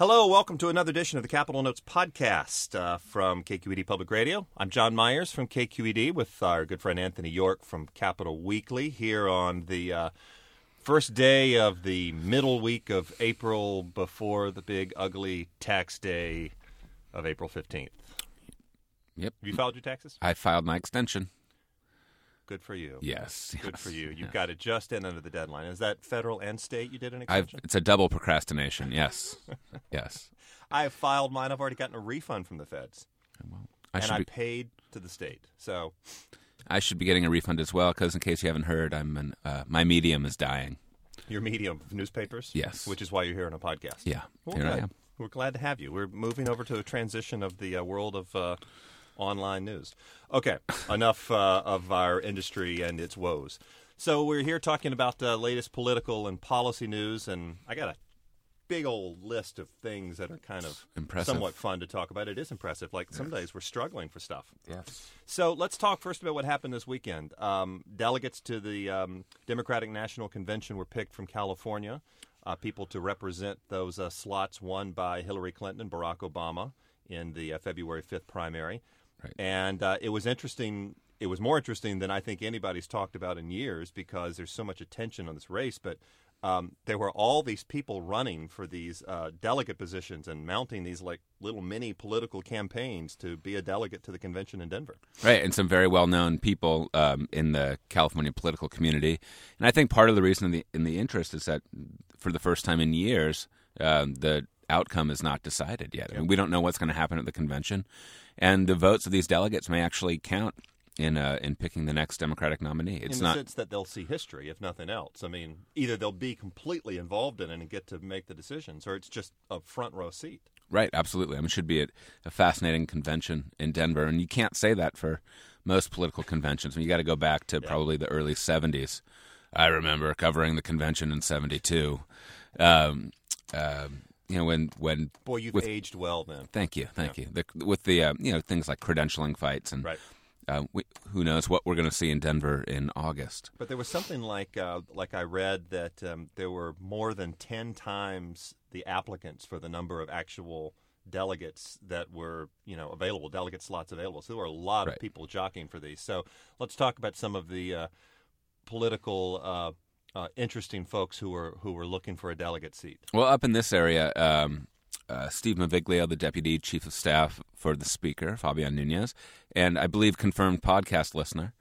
Hello, welcome to another edition of the Capital Notes podcast from KQED Public Radio. I'm John Myers from KQED with our good friend Anthony York from Capital Weekly here on the first day of the middle week of April before the big ugly tax day of April 15th. Yep. Have you filed your taxes? I filed my extension. Good for you. Yes. Good for you. You've got it just in under the deadline. Is that federal and state you did an extension? It's a double procrastination, yes. Yes. I have filed mine. I've already gotten a refund from the feds. Well, I paid to the state. So I should be getting a refund as well, because in case you haven't heard, my medium is dying. Your medium of newspapers? Yes. Which is why you're here on a podcast. Yeah. Well, here good. I am. We're glad to have you. We're moving over to a transition of the world of online news. Okay, enough of our industry and its woes. So we're here talking about the latest political and policy news, and I got a big old list of things that are kind of impressive. Somewhat fun to talk about. It is impressive. Like some days we're struggling for stuff. Yes. So let's talk first about what happened this weekend. Delegates to the Democratic National Convention were picked from California, people to represent those slots won by Hillary Clinton and Barack Obama in the February 5th primary. Right. And it was interesting. It was more interesting than I think anybody's talked about in years because there's so much attention on this race. But there were all these people running for these delegate positions and mounting these like little mini political campaigns to be a delegate to the convention in Denver. Right, and some very well-known people in the California political community. And I think part of the reason in the interest is that for the first time in years, the outcome is not decided yet. I mean, we don't know what's going to happen at the convention, and the votes of these delegates may actually count in picking the next Democratic nominee. It's in the sense that they'll see history, if nothing else. I mean, either they'll be completely involved in it and get to make the decisions, or it's just a front row seat. Right, absolutely. I mean, it should be a fascinating convention in Denver, and you can't say that for most political conventions. I mean, you got to go back to probably the early 70s. I remember covering the convention in 72. When boy, you've aged well then. Thank you. With the things like credentialing fights and who knows what we're going to see in Denver in August. But there was something like I read that there were more than 10 times the applicants for the number of actual delegates that were available, delegate slots available. So there were a lot of people jockeying for these. So let's talk about some of the political. Interesting folks who were looking for a delegate seat. Well, up in this area, Steve Maviglio, the Deputy Chief of Staff for the Speaker, Fabian Nunez, and I believe confirmed podcast listener,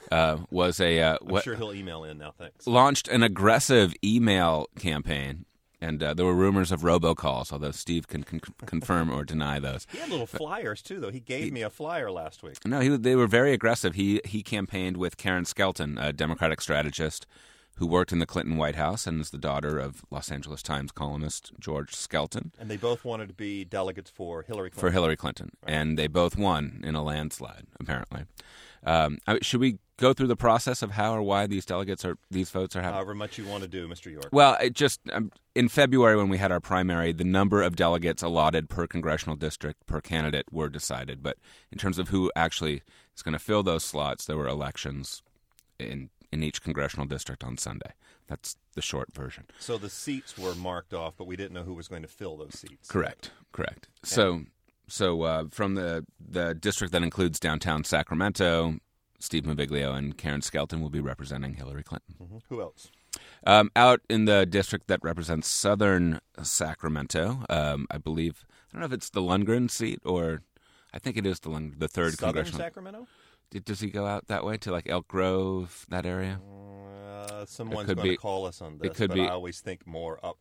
was I'm sure he'll email in now, thanks. Launched an aggressive email campaign, and there were rumors of robocalls, although Steve can confirm or deny those. He had little flyers, too, though. He gave me a flyer last week. No, they were very aggressive. He campaigned with Karen Skelton, a Democratic strategist, who worked in the Clinton White House and is the daughter of Los Angeles Times columnist George Skelton. And they both wanted to be delegates for Hillary Clinton. For Hillary Clinton. Right. And they both won in a landslide, apparently. Should we go through the process of how or why these votes are happening? However much you want to do, Mr. York. Well, in February when we had our primary, the number of delegates allotted per congressional district, per candidate, were decided. But in terms of who actually is going to fill those slots, there were elections in each congressional district on Sunday. That's the short version. So the seats were marked off, but we didn't know who was going to fill those seats. Correct. So from the district that includes downtown Sacramento, Steve Maviglio and Karen Skelton will be representing Hillary Clinton. Mm-hmm. Who else? Out in the district that represents southern Sacramento, I believe, I don't know if it's the Lundgren seat or I think it is the third southern congressional. Sacramento? Does he go out that way to like Elk Grove, that area? Someone's going to call us on this, I always think more up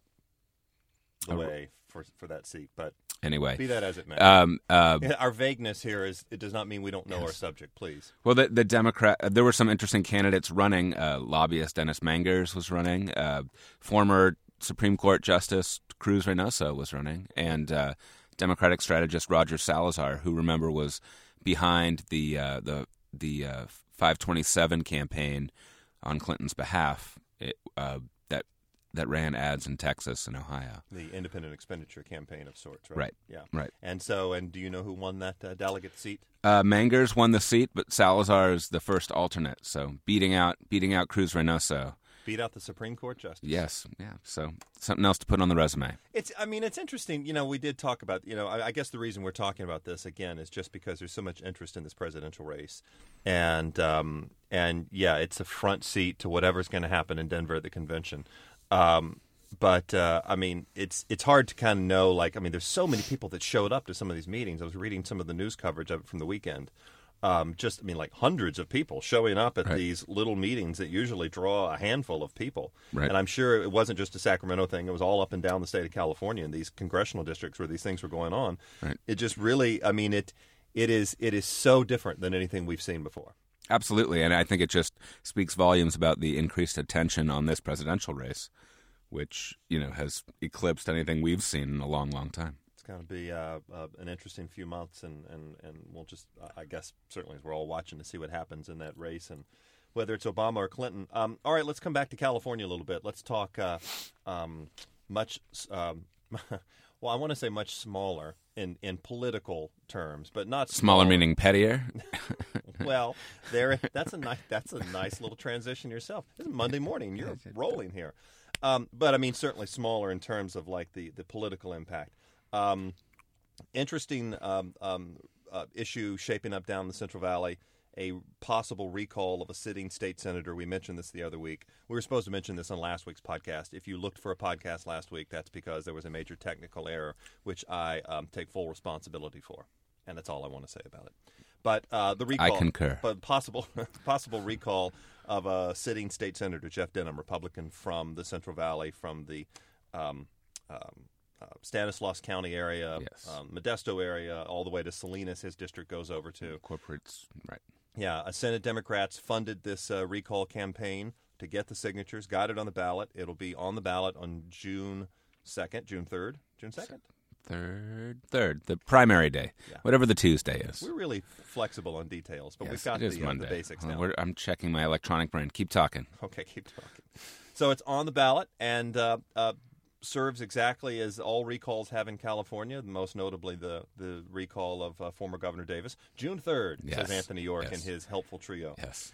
the way for that seat. But anyway, be that as it may. Our vagueness here it does not mean we don't know our subject, please. Well, the Democrat, there were some interesting candidates running. Lobbyist Dennis Mangers was running. Former Supreme Court Justice Cruz Reynoso was running. And Democratic strategist Roger Salazar, who, remember, was behind the 527 campaign on Clinton's behalf that ran ads in Texas and Ohio. The independent expenditure campaign of sorts, right? Right. Yeah. Right. And do you know who won that delegate seat? Mangers won the seat, but Salazar is the first alternate. So beating out Cruz Reynoso Beat out the Supreme Court justice. Yes, yeah. So something else to put on the resume. It's interesting. We did talk about, I guess the reason we're talking about this again is just because there's so much interest in this presidential race, and yeah, it's a front seat to whatever's going to happen in Denver at the convention. But it's hard to kind of know. There's so many people that showed up to some of these meetings. I was reading some of the news coverage of it from the weekend. Hundreds of people showing up at these little meetings that usually draw a handful of people. Right. And I'm sure it wasn't just a Sacramento thing. It was all up and down the state of California in these congressional districts where these things were going on. Right. It just really, it is so different than anything we've seen before. Absolutely. And I think it just speaks volumes about the increased attention on this presidential race, which, has eclipsed anything we've seen in a long, long time. Going to be an interesting few months, and we'll just, I guess, certainly as we're all watching to see what happens in that race and whether it's Obama or Clinton. All right, let's come back to California a little bit. Let's talk much, well, I want to say much smaller in political terms, but not smaller meaning pettier. Well, that's a nice little transition yourself. It's Monday morning. You're rolling here. But certainly smaller in terms of the political impact. Interesting issue shaping up down the Central Valley, a possible recall of a sitting state senator. We mentioned this the other week. We were supposed to mention this on last week's podcast. If you looked for a podcast last week, that's because there was a major technical error, which I take full responsibility for, and that's all I want to say about it. But the recall, I concur. But possible recall of a sitting state senator, Jeff Denham, Republican from the Central Valley, from the Stanislaus County area, yes. Modesto area, all the way to Salinas, his district goes over to. Corporates, right. Yeah, Senate Democrats funded this recall campaign to get the signatures, got it on the ballot. It'll be on the ballot on June 2nd, June 3rd, June 2nd? Third, the primary day, whatever the Tuesday is. We're really flexible on details, but yes, we've got the basics now. I'm checking my electronic brain. Keep talking. Okay, keep talking. So it's on the ballot, and serves exactly as all recalls have in California, most notably the recall of former Governor Davis. June 3rd, says Anthony York in his helpful trio. Yes.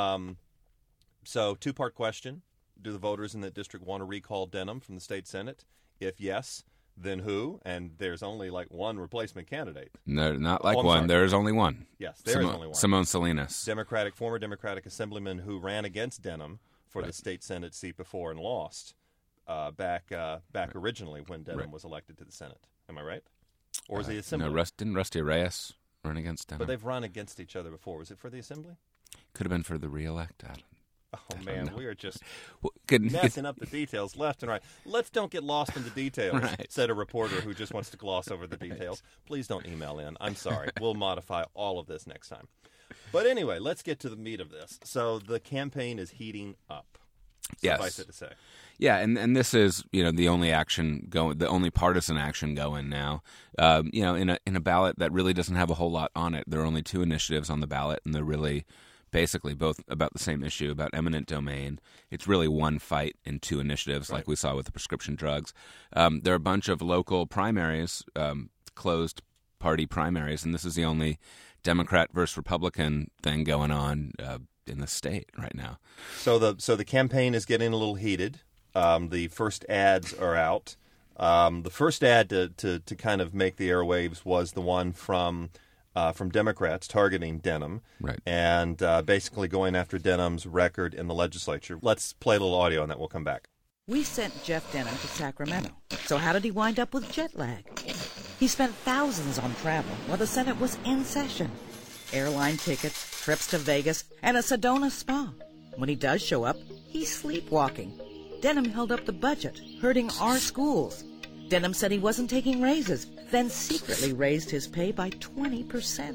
So, two-part question. Do the voters in that district want to recall Denham from the state Senate? If yes, then who? And there's only one replacement candidate. No, not one. There's only one. Yes, there is only one. Simone Salinas. Former Democratic Assemblyman who ran against Denham for the state Senate seat before and lost. Back originally when Denham was elected to the Senate. Am I right? Or was the Assembly? No, didn't Rusty Reyes run against Denham? But they've run against each other before. Was it for the Assembly? Could have been for the re-elect. Oh, man, we are just messing up the details left and right. Let's don't get lost in the details, said a reporter who just wants to gloss over the details. Please don't email in. I'm sorry. We'll modify all of this next time. But anyway, let's get to the meat of this. So the campaign is heating up. Suffice it to say. Yeah, and this is the only action going, the only partisan action going now. In a ballot that really doesn't have a whole lot on it. There are only two initiatives on the ballot, and they're really basically both about the same issue, about eminent domain. It's really one fight in two initiatives, like we saw with the prescription drugs. There are a bunch of local primaries, closed party primaries, and this is the only Democrat versus Republican thing going on in the state right now. So the campaign is getting a little heated. The first ads are out. The first ad to kind of make the airwaves was the one from Democrats targeting Denham, and basically going after Denham's record in the legislature. Let's play a little audio, and then we'll come back. We sent Jeff Denham to Sacramento. So how did he wind up with jet lag? He spent thousands on travel while the Senate was in session. Airline tickets, trips to Vegas, and a Sedona spa. When he does show up, he's sleepwalking. Denham held up the budget, hurting our schools. Denham said he wasn't taking raises, then secretly raised his pay by 20%.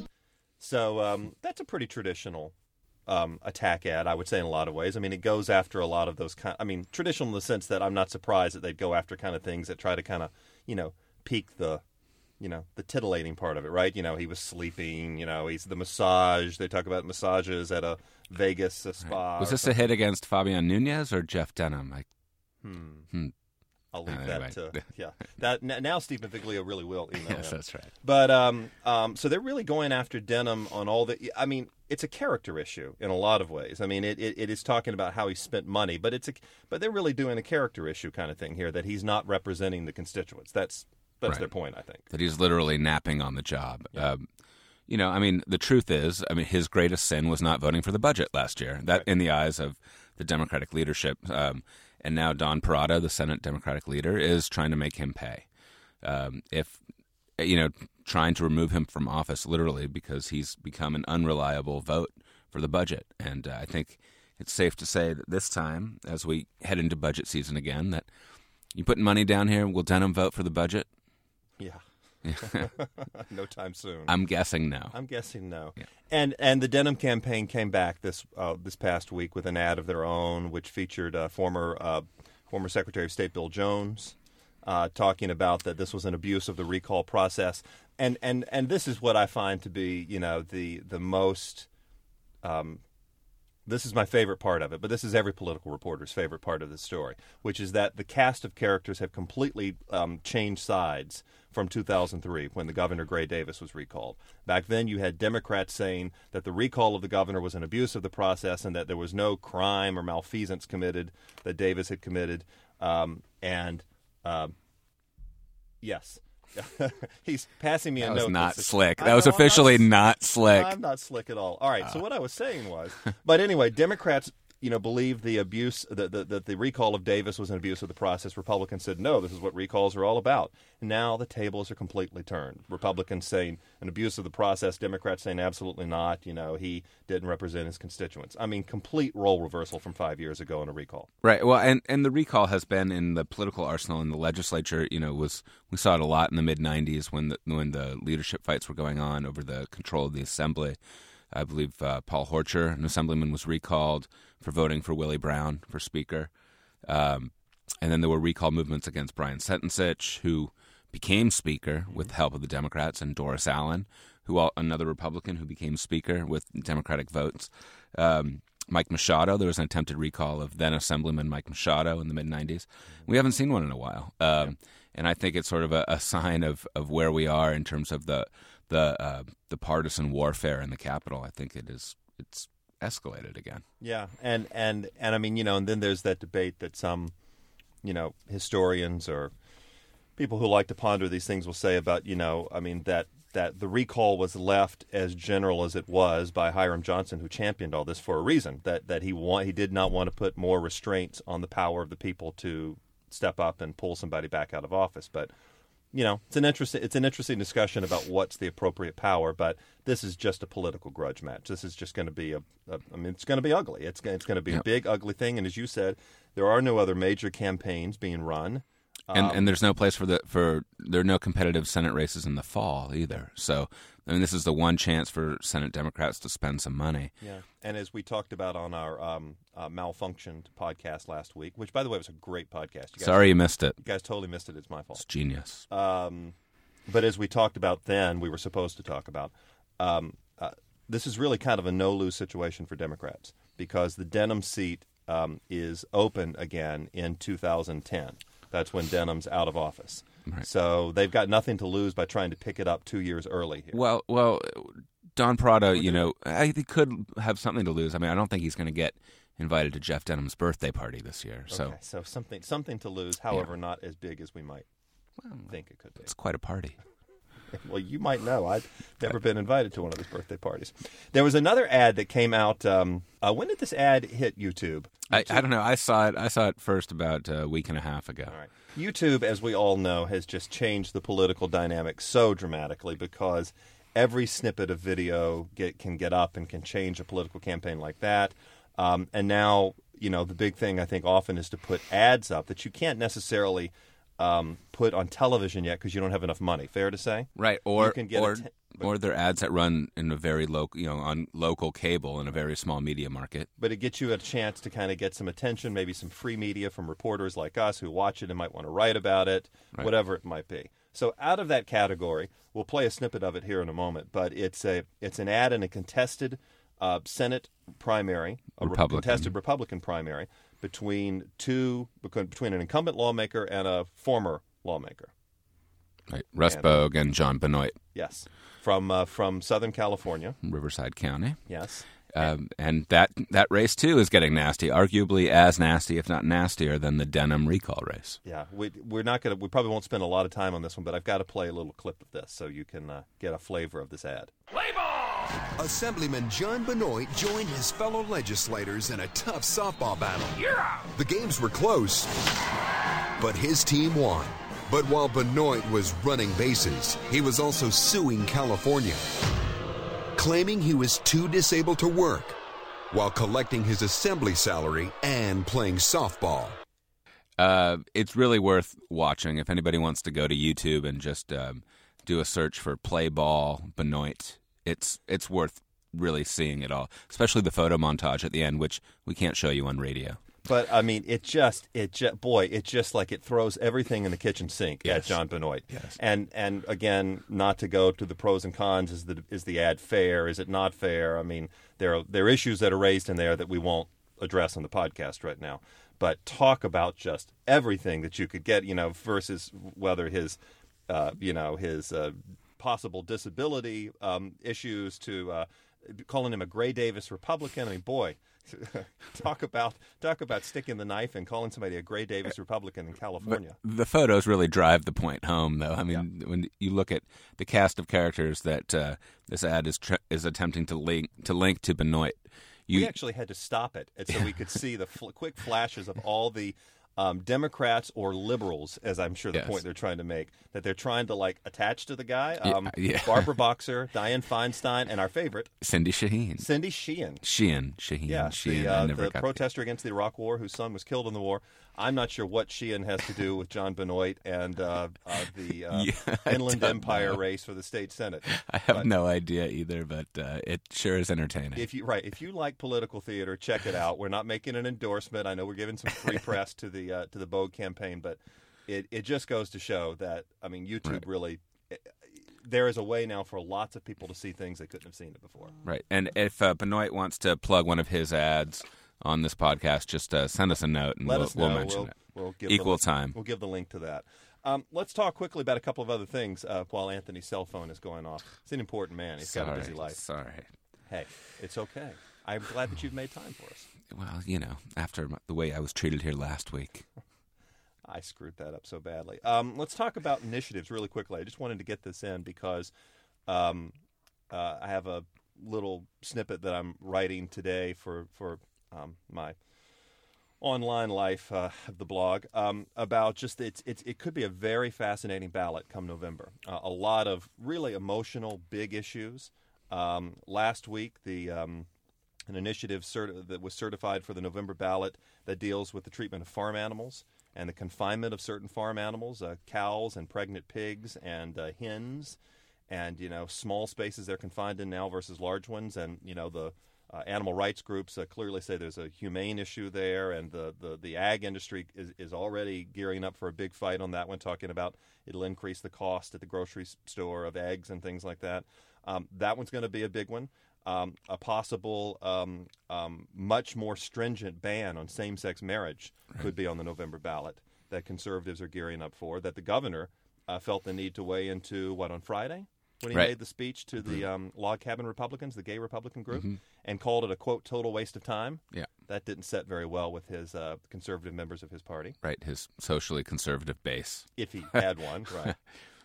So that's a pretty traditional attack ad, I would say, in a lot of ways. I mean, it goes after a lot of those traditional in the sense that I'm not surprised that they'd go after kind of things that try to kind of, pique the titillating part of it, right? He was sleeping, he's the massage. They talk about massages at a Vegas spa. Was this a hit against Fabian Nunez or Jeff Denham? I'll leave that to, now Stephen Figlio really will email yes, him. That's right. But, so they're really going after Denham on all the, it's a character issue in a lot of ways. I mean, it is talking about how he spent money, but they're really doing a character issue kind of thing here, that he's not representing the constituents. That's Right. their point, I think. That he's literally napping on the job. Yeah. I mean, the truth is, his greatest sin was not voting for the budget last year. That, Right. in the eyes of the Democratic leadership, and now Don Parada, the Senate Democratic leader, is trying to make him pay. Trying to remove him from office, literally, because he's become an unreliable vote for the budget. And I think it's safe to say that this time, as we head into budget season again, that you putting money down here, will Denham vote for the budget? Yeah. No time soon. I'm guessing no. I'm guessing no. Yeah. And the Denham campaign came back this past week with an ad of their own, which featured former Secretary of State Bill Jones talking about that this was an abuse of the recall process. And this is what I find to be, the most. This is my favorite part of it, but this is every political reporter's favorite part of the story, which is that the cast of characters have completely changed sides from 2003 when the Governor Gray Davis was recalled. Back then you had Democrats saying that the recall of the governor was an abuse of the process and that there was no crime or malfeasance committed that Davis had committed. Yes. He's passing me a note. That was not says, slick. That was officially not slick. I'm not slick at all. All right. So what I was saying was, but anyway, Democrats, believe the abuse that the recall of Davis was an abuse of the process. Republicans said no. This is what recalls are all about. Now the tables are completely turned. Republicans saying an abuse of the process. Democrats saying absolutely not. He didn't represent his constituents. I mean, complete role reversal from 5 years ago in a recall. Right. Well, and the recall has been in the political arsenal in the legislature. We saw it a lot in the mid '90s when the leadership fights were going on over the control of the assembly. I believe Paul Horcher, an assemblyman, was recalled for voting for Willie Brown for Speaker. And then there were recall movements against Brian Sentencich, who became Speaker with the help of the Democrats, and Doris Allen, another Republican who became Speaker with Democratic votes. Mike Machado, there was an attempted recall of then Assemblyman Mike Machado in the mid-'90s. We haven't seen one in a while. And I think it's sort of a sign of where we are in terms of the partisan warfare in the Capitol. I think it's escalated again. Yeah, and I mean, and then there's that debate that some, historians or people who like to ponder these things will say about, that the recall was left as general as it was by Hiram Johnson, who championed all this for a reason, that he did not want to put more restraints on the power of the people to step up and pull somebody back out of office. But it's an interesting discussion about what's the appropriate power, but this is just a political grudge match. This is just going to be it's going to be ugly. It's going to be a big, ugly thing. And as you said, there are no other major campaigns being run. And there's no place there are no competitive Senate races in the fall either. So, this is the one chance for Senate Democrats to spend some money. Yeah. And as we talked about on our Malfunctioned podcast last week, which, by the way, was a great podcast. Sorry you missed it. You guys totally missed it. It's my fault. It's genius. But as we talked about then, we were supposed to talk about, this is really kind of a no-lose situation for Democrats because the Denham seat is open again in 2010. That's when Denham's out of office. Right. So they've got nothing to lose by trying to pick it up 2 years early here. Well, Don Parada, I think could have something to lose. I mean, I don't think he's going to get invited to Jeff Denham's birthday party this year. Okay, so something to lose, however, not as big as we might think it could be. It's quite a party. Well, you might know. I've never been invited to one of his birthday parties. There was another ad that came out. When did this ad hit YouTube? I don't know. I saw it first about a week and a half ago. All right. YouTube, as we all know, has just changed the political dynamic so dramatically because every snippet of video can get up and can change a political campaign like that. And now, the big thing I think often is to put ads up that you can't necessarily put on television yet because you don't have enough money. Fair to say, right? Or you can get or they're ads that run in a very local, on local cable in a very small media market. But it gets you a chance to kind of get some attention, maybe some free media from reporters like us who watch it and might want to write about it, whatever it might be. So out of that category, we'll play a snippet of it here in a moment. But it's an ad in a contested Senate primary, contested Republican primary between an incumbent lawmaker and a former lawmaker. Right. Russ And- Bogue and John Benoit, Yes, from Southern California. Riverside County. Yes. And that race, too, is getting nasty, arguably as nasty, if not nastier, than the Denham recall race. Yeah, we're not going to. We probably won't spend a lot of time on this one, but I've got to play a little clip of this so you can get a flavor of this ad. Assemblyman John Benoit joined his fellow legislators in a tough softball battle. The games were close, but his team won. But while Benoit was running bases, he was also suing California, claiming he was too disabled to work while collecting his assembly salary and playing softball. It's really worth watching. If anybody wants to go to YouTube and just do a search for "play ball Benoit," it's worth really seeing it all, especially the photo montage at the end, which we can't show you on radio. But I mean, it just like it throws everything in the kitchen sink at Yes. John Benoit. Yes. And again, not to go to the pros and cons. Is the ad fair? Is it not fair? I mean, there are issues that are raised in there that we won't address on the podcast right now. But talk about just everything that you could get, versus whether his possible disability issues to calling him a Gray Davis Republican. I mean, boy. Talk about sticking the knife and calling somebody a Gray Davis Republican in California. The photos really drive the point home, though. I mean, when you look at the cast of characters that this ad is attempting to link to Benoit, We actually had to stop it so we could see the quick flashes of all the Democrats or liberals, as I'm sure the Yes. point they're trying to make, that they're trying to attach to the guy. Yeah. Barbara Boxer, Dianne Feinstein, and our favorite, Cindy Shaheen. Cindy Sheehan. Shaheen. Yeah, Sheehan. I never the got protester against the Iraq War whose son was killed in the war. I'm not sure what Sheehan has to do with John Benoit and the I Inland don't Empire know. race for the state senate. I have But no idea either, but it sure is entertaining. if you like political theater, check it out. We're not making an endorsement. I know we're giving some free press to the Bogue campaign, but it just goes to show that YouTube Right. really. There is a way now for lots of people to see things they couldn't have seen it before. Right. And if Benoit wants to plug one of his ads on this podcast, just send us a note and Let we'll, us know. we'll mention it. We'll give Equal the, time. We'll give the link to that. Let's talk quickly about a couple of other things while Anthony's cell phone is going off. He's an important man. He's got a busy life. Sorry. Hey, it's okay. I'm glad that you've made time for us. Well, after the way I was treated here last week. I screwed that up so badly. Let's talk about initiatives really quickly. I just wanted to get this in because I have a little snippet that I'm writing today for my online life of the blog about just it could be a very fascinating ballot come November. A lot of really emotional, big issues. Last week, an initiative that was certified for the November ballot that deals with the treatment of farm animals and the confinement of certain farm animals, cows and pregnant pigs and hens, and small spaces they're confined in now versus large ones, and the animal rights groups clearly say there's a humane issue there, and the ag industry is already gearing up for a big fight on that one, talking about it'll increase the cost at the grocery store of eggs and things like that. That one's going to be a big one. A possible much more stringent ban on same-sex marriage could be on the November ballot that conservatives are gearing up for, that the governor felt the need to weigh into, on Friday? When he Right. made the speech to the Log Cabin Republicans, the gay Republican group, and called it a, quote, total waste of time. Yeah. That didn't set very well with his conservative members of his party, Right. His socially conservative base. if he had one, right.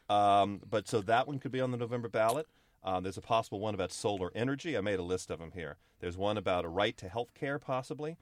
But so that one could be on the November ballot. There's a possible one about solar energy. I made a list of them here. There's one about a right to health care, possibly.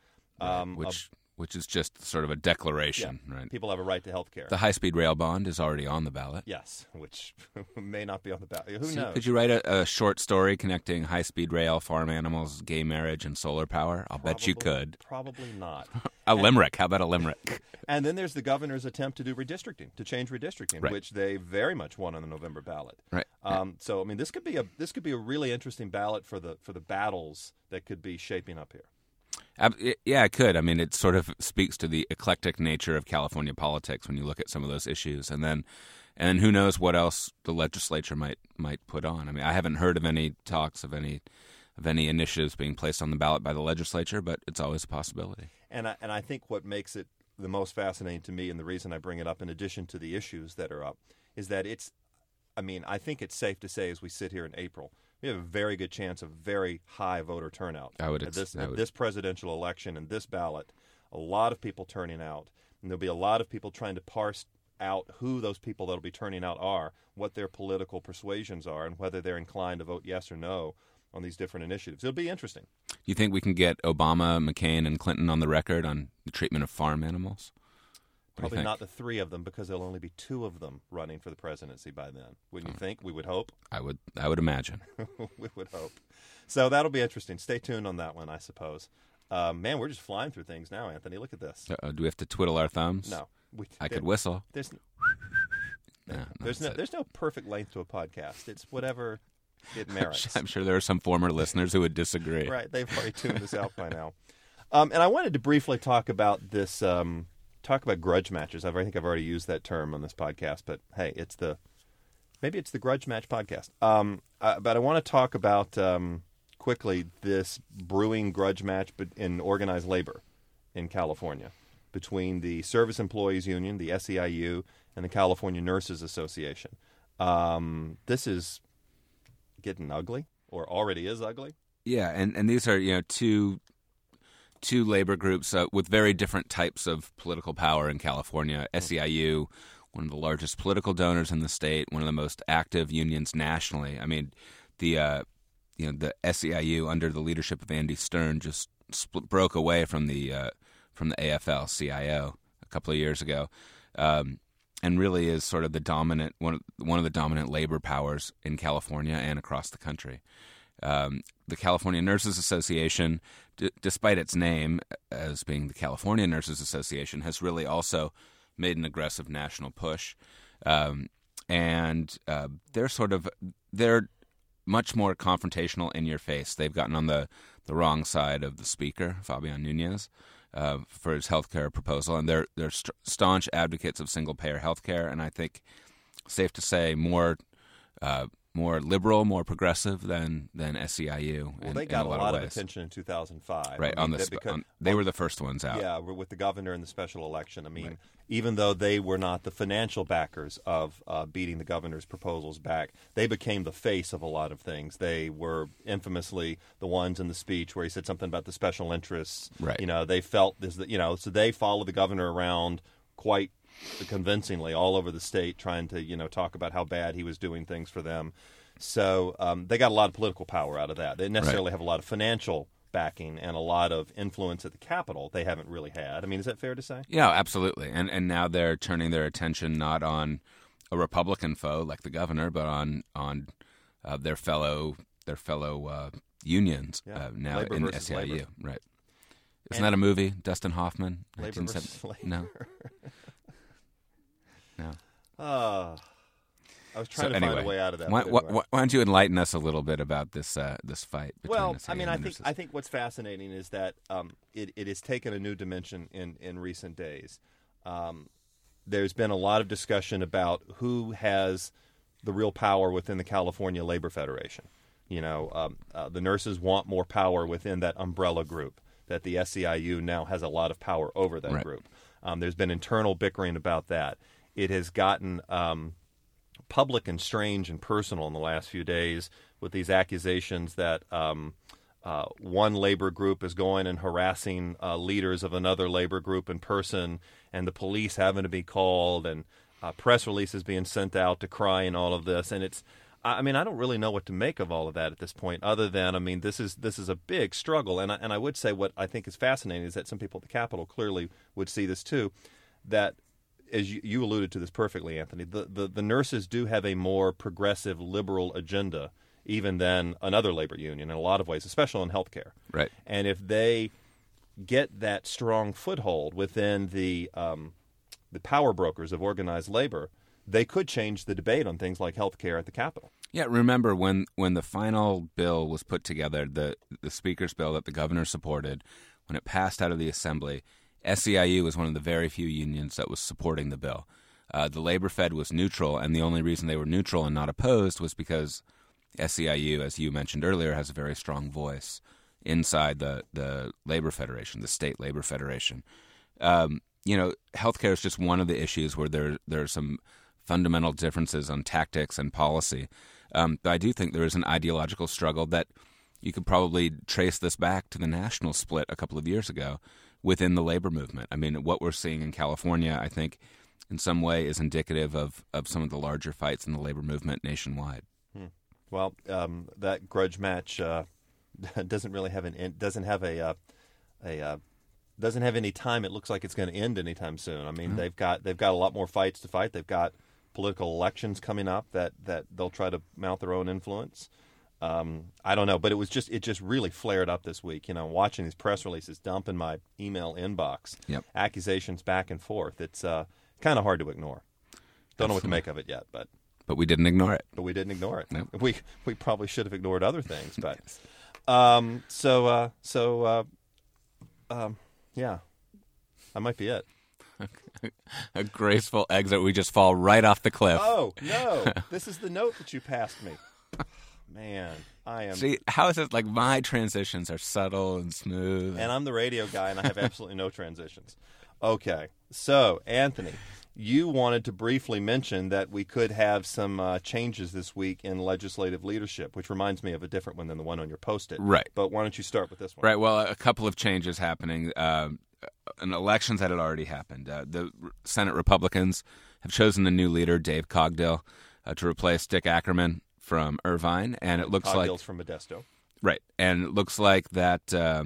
Which is just sort of a declaration, Yeah, right? people have a right to health care. The high-speed rail bond is already on the ballot. Yes, which may not be on the ballot. Who So knows? could you write a short story connecting high-speed rail, farm animals, gay marriage, and solar power? I'll bet you could. Probably not. A limerick. How about a limerick? And then there's the governor's attempt to do redistricting, to change redistricting, Right. which they very much won on the November ballot. Right. So I mean, this could be a really interesting ballot for the battles that could be shaping up here. Yeah, it could. I mean, it sort of speaks to the eclectic nature of California politics when you look at some of those issues, and then who knows what else the legislature might put on. I mean, I haven't heard of any talks of any initiatives being placed on the ballot by the legislature, but it's always a possibility. And I think what makes it the most fascinating to me, and the reason I bring it up, in addition to the issues that are up, is that I think it's safe to say as we sit here in April, we have a very good chance of very high voter turnout. At this presidential election and this ballot, a lot of people turning out. And there'll be a lot of people trying to parse out who those people that will be turning out are, what their political persuasions are, and whether they're inclined to vote yes or no on these different initiatives. It'll be interesting. Do you think we can get Obama, McCain, and Clinton on the record on the treatment of farm animals? Probably not the three of them, because there'll only be two of them running for the presidency by then. Wouldn't you think? We would hope. I would imagine. We would hope. So that'll be interesting. Stay tuned on that one, I suppose. Man, we're just flying through things now, Anthony. Look at this. Do we have to twiddle our thumbs? No. I could whistle. There's no perfect length to a podcast. It's whatever it merits. I'm sure there are some former listeners who would disagree. Right. They've already tuned this out by now. And I wanted to briefly talk about this, talk about grudge matches. I think I've already used that term on this podcast, but hey, maybe it's the grudge match podcast. But I want to talk about quickly this brewing grudge match in organized labor in California between the Service Employees Union, the SEIU, and the California Nurses Association. This is getting ugly, or already is ugly. Yeah, and these are two labor groups with very different types of political power in California. SEIU, one of the largest political donors in the state, one of the most active unions nationally. I mean, the SEIU under the leadership of Andy Stern just broke away from the AFL-CIO a couple of years ago, and really is sort of the dominant one of the dominant labor powers in California and across the country. The California Nurses Association, despite its name as being the California Nurses Association, has really also made an aggressive national push, and they're much more confrontational, in your face. They've gotten on the wrong side of the speaker, Fabian Nunez, for his health care proposal, and they're staunch advocates of single payer health care, and I think safe to say more liberal, more progressive than SEIU. Well, they got a lot of attention in 2005. Right, they were the first ones out. Yeah, with the governor in the special election. I mean, right. Even though they were not the financial backers of beating the governor's proposals back, they became the face of a lot of things. They were infamously the ones in the speech where he said something about the special interests. Right. They felt this, so they followed the governor around quite convincingly all over the state, trying to talk about how bad he was doing things for them. So they got a lot of political power out of that. They didn't necessarily have a lot of financial backing and a lot of influence at the Capitol. They haven't really had. I mean, is that fair to say? Yeah, absolutely. And now they're turning their attention not on a Republican foe like the governor, but on their fellow unions now labor in the versus SEIU. labor. Right. Isn't that a movie? Dustin Hoffman? Labor versus labor. No. No. I was trying to find a way out of that. Why don't you enlighten us a little bit about this fight? Well, I mean, I think what's fascinating is that it has taken a new dimension in recent days. There's been a lot of discussion about who has the real power within the California Labor Federation. The nurses want more power within that umbrella group, that the SEIU now has a lot of power over that group. There's been internal bickering about that. It has gotten public and strange and personal in the last few days with these accusations that one labor group is going and harassing leaders of another labor group in person, and the police having to be called, and press releases being sent out decrying all of this. And I don't really know what to make of all of that at this point, other than, this is a big struggle. And I would say what I think is fascinating is that some people at the Capitol clearly would see this too, that, as you alluded to this perfectly, Anthony, the nurses do have a more progressive, liberal agenda even than another labor union in a lot of ways, especially in healthcare. Right. And if they get that strong foothold within the power brokers of organized labor, they could change the debate on things like healthcare at the Capitol. Yeah, remember when the final bill was put together, the speaker's bill that the governor supported, when it passed out of the assembly, SEIU was one of the very few unions that was supporting the bill. The Labor Fed was neutral, and the only reason they were neutral and not opposed was because SEIU, as you mentioned earlier, has a very strong voice inside the Labor Federation, the state Labor Federation. Healthcare is just one of the issues where there are some fundamental differences on tactics and policy. But I do think there is an ideological struggle that you could probably trace this back to the national split a couple of years ago within the labor movement. I mean, what we're seeing in California, I think, in some way is indicative of some of the larger fights in the labor movement nationwide. Well, that grudge match doesn't really have doesn't have any time. It looks like it's going to end anytime soon. I mean, they've got a lot more fights to fight. They've got political elections coming up that they'll try to mount their own influence. I don't know, but it just really flared up this week. You know, watching these press releases dump in my email inbox, accusations back and forth. It's kind of hard to ignore. Don't know what to make of it yet, but we didn't ignore it. But we didn't ignore it. Nope. We probably should have ignored other things, but yeah, that might be it. A graceful exit. We just fall right off the cliff. Oh no! This is the note that you passed me. Man, I am. See, how is it like my transitions are subtle and smooth? And I'm the radio guy, and I have absolutely no transitions. Okay, so Anthony, you wanted to briefly mention that we could have some changes this week in legislative leadership, which reminds me of a different one than the one on your Post-it. Right. But why don't you start with this one? Right. Well, a couple of changes happening. An elections that had already happened. The Senate Republicans have chosen a new leader, Dave Cogdill, to replace Dick Ackerman from Irvine, and it looks Cogdill's from Modesto. Right, and it looks like that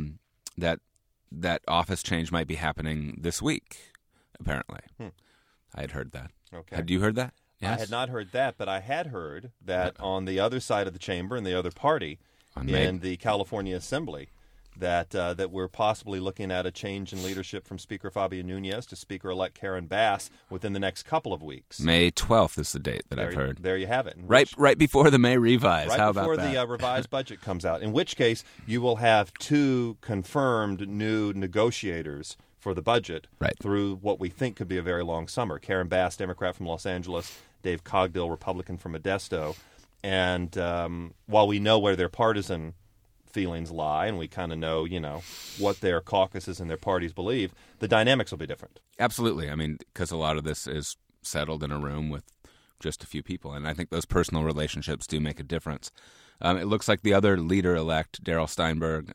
office change might be happening this week. Apparently, I had heard that. Okay, had you heard that? Yes? I had not heard that, but I had heard that on the other side of the chamber, in the other party, in the California Assembly, that we're possibly looking at a change in leadership from Speaker Fabian Nunez to Speaker-elect Karen Bass within the next couple of weeks. May 12th is the date that I've heard. There you have it. Right before the May revise. Right How about before that? the revised budget comes out, in which case you will have two confirmed new negotiators for the budget through what we think could be a very long summer. Karen Bass, Democrat from Los Angeles, Dave Cogdill, Republican from Modesto. And while we know where their partisan feelings lie, and we kind of know, what their caucuses and their parties believe, the dynamics will be different. Absolutely. I mean, because a lot of this is settled in a room with just a few people, and I think those personal relationships do make a difference. It looks like the other leader-elect, Darrell Steinberg,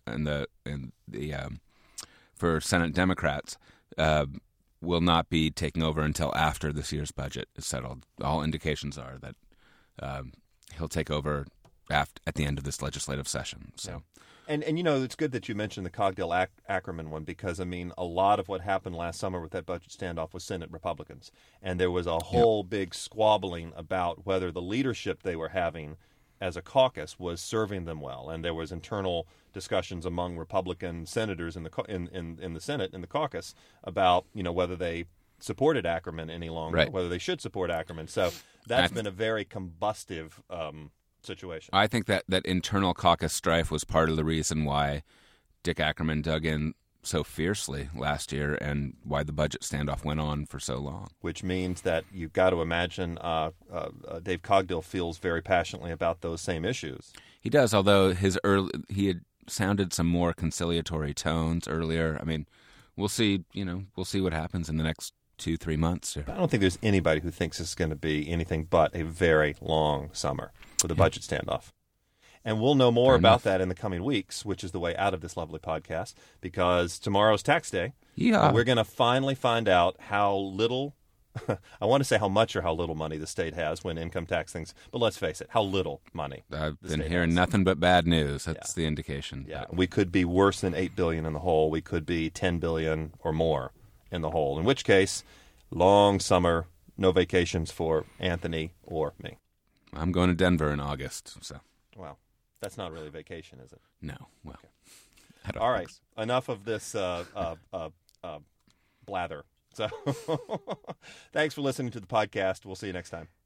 for Senate Democrats, will not be taking over until after this year's budget is settled. All indications are that he'll take over at the end of this legislative session. So, and it's good that you mentioned the Cogdill Ackerman one, because I mean a lot of what happened last summer with that budget standoff was Senate Republicans, and there was a whole big squabbling about whether the leadership they were having as a caucus was serving them well, and there was internal discussions among Republican senators in the Senate in the caucus about whether they supported Ackerman any longer, whether they should support Ackerman. So that's been a very combustive situation. I think that internal caucus strife was part of the reason why Dick Ackerman dug in so fiercely last year and why the budget standoff went on for so long. Which means that you've got to imagine Dave Cogdill feels very passionately about those same issues. He does, although he had sounded some more conciliatory tones earlier. I mean, we'll see. We'll see what happens in the next 2-3 months. I don't think there's anybody who thinks this is going to be anything but a very long summer for the budget standoff. And we'll know more about that in the coming weeks, which is the way out of this lovely podcast, because tomorrow's tax day. Yeah. We're going to finally find out how little, I want to say how much or how little money the state has when income tax things, but let's face it, how little money. I've been hearing nothing but bad news. That's the indication. Yeah, we could be worse than $8 billion in the hole. We could be $10 billion or more in the hole, in which case, long summer, no vacations for Anthony or me. I'm going to Denver in August. So, well, that's not really vacation, is it? No. Well, okay. All right. So. Enough of this blather. So, thanks for listening to the podcast. We'll see you next time.